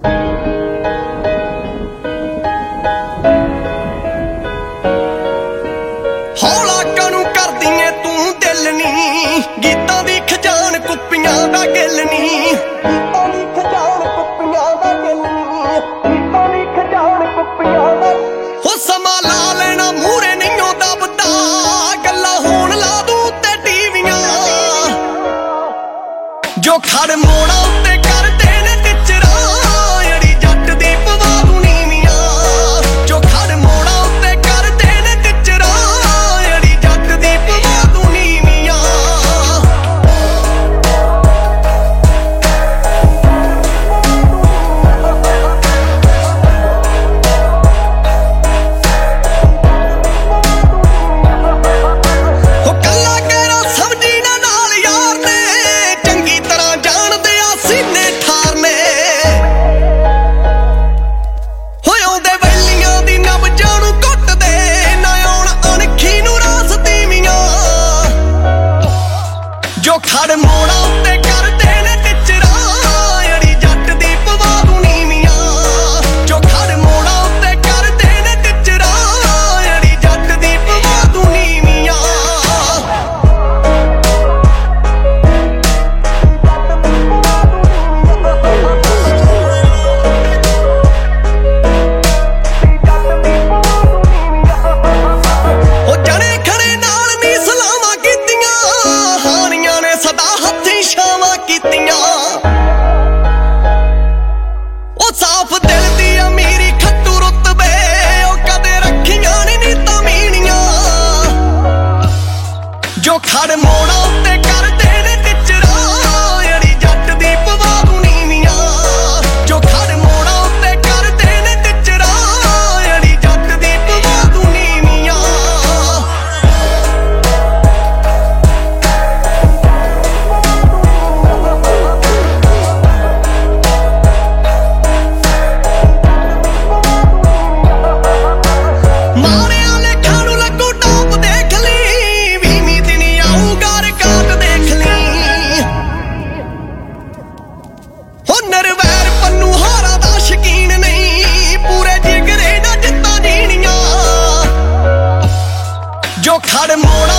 ਹੌਲਾ ਕਾਨੂੰ ਕਰਦੀ ਏ ਤੂੰ ਦਿਲ ਨੀ, ਗੀਤਾਂ ਦੀ ਖਜਾਨ ਕੁੱਪੀਆਂ ਦਾ ਗਿੱਲ ਨੀ, ਗੀਤਾਂ ਦੀ ਖਜਾਨ ਕੁੱਪੀਆਂ ਦਾ ਗਿੱਲ ਨੀ, ਗੀਤਾਂ ਦੀ ਖਜਾਨ ਕੁੱਪੀਆਂ ਦਾ। ਹੋ ਸਮਾਂ ਲਾ ਲੈਣਾ ਮੂਹਰੇ ਨਹੀਂ ਉਹ ਦਬਦਾ, ਗੱਲਾਂ ਹੋਣ ਲਾ ਦੂੰ ਤੇ ਟੀਵੀਆਂ, ਜੋ ਖੜ ਮੋੜਾਂ ਉੱਤੇ ਕਰਦੇ ਨੇ ਟਿਚਰਾਂ, ਅੜੀ ਜੱਟ ਦੀ ਪਵਾ ਦੂੰ ਨੀਵੀਆਂ, ਜੋ ਖੜ ਮੋੜਾਂ ਉੱਤੇ ਕਰਦੇ ਨੇ ਟਿਚਰਾਂ, ਅੜੀ ਜੱਟ ਦੀ ਪਵਾ ਦੂੰ ਨੀਵੀਆਂ। ਹੋ ਕੱਲਾ ਕਹਿਣਾ ਸਮਝੀ ਨਾ ਨਾਲ ਯਾਰ ਨੇ, ਚੰਗੀ ਤਰ੍ਹਾਂ ਜਾਣਦੇ ਆ ਸੀਨੇ ਠਾਰਨੇ, ਹੋਏ ਆਉਂਦੇ ਵੈਲੀਆਂ ਦੀ ਨਬਜਾਂ ਨੂੰ ਕੁੱਟਦੇ, ਨਾ ਆਉਣ ਅਣਖੀ ਨੂੰ ਰਾਸ ਤੀਵੀਆਂ, ਜੋ ਖੜ ਮੋੜਾਂ ਉੱਤੇ ਕਰਦੇ ਨੇ ਟਿਚਰਾਂ, ਅੜੀ ਜੱਟ ਦੀ ਪਵਾ ਦੂੰ ਨੀਵੀਆਂ, ਜੋ ਖੜ ਮੋੜਾਂ ਉੱਤੇ ਕਰਦੇ ਨੇ ਟਿਚਰਾਂ, ਅੜੀ ਜੱਟ ਦੀ ਪਵਾ ਦੂੰ ਨੀਵੀਆਂ। ਉਹ ਜਣੇ ਖੜੇ ਨਾਲ ਨੀ ਸਲਾਮਾਂ ਕੀਤੀਆਂ, ਹਾਣੀਆਂ ਨੇ ਸਦਾ ਹੱਥੀਂ ਛਾਵਾਂ ਕੀਤੀਆਂ, ਉਹ ਸਾਫ਼ ਦਿਲ ਦੀ ਅਮੀਰੀ ਖੱਟੂ ਰੁਤਬੇ, ਉਹ ਕਦੇ ਰੱਖੀਆਂ ਨੀ ਨੀਤਾਂ ਮੀਣੀਆਂ, ਜੋ ਖੜ ਮੋੜਾਂ ਉੱਤੇ ਕਰਦੇ ਨੇ ਟਿਚਰਾਂ, ਅੜੀ ਜੱਟ ਦੀ ਪਵਾ ਦੂੰ ਨੀਵੀਆਂ, ਜੋ ਖੜ ਮੋੜਾਂ ਉੱਤੇ ਕਰਦੇ ਨੇ ਟਿਚਰਾਂ, ਅੜੀ ਜੱਟ ਦੀ ਪਵਾ ਦੂੰ ਨੀਵੀਆਂ। ਮਾਰਿਆਂ ਲੇਖਾਂ ਨੂੰ ਲੱਗੂ ਟਾਪ ਦੇਖ ਲਈ, 20ਵੀਂ ਦਿਨ ਆਊਗਾ ਰਿਕਾਰਡ ਦੇਖ ਲਈ, ਹੋ ਨਰਵੈਰ ਪੰਨੂ ਹਾਰਾਂ ਦਾ ਸ਼ਕੀਨ ਨਹੀਂ, ਪੂਰੇ ਜਿਗਰੇ ਨਾਲ ਜਿੱਤਾਂ ਜੀਣੀਆਂ, ਜੋ ਖੜ ਮੋੜਾਂ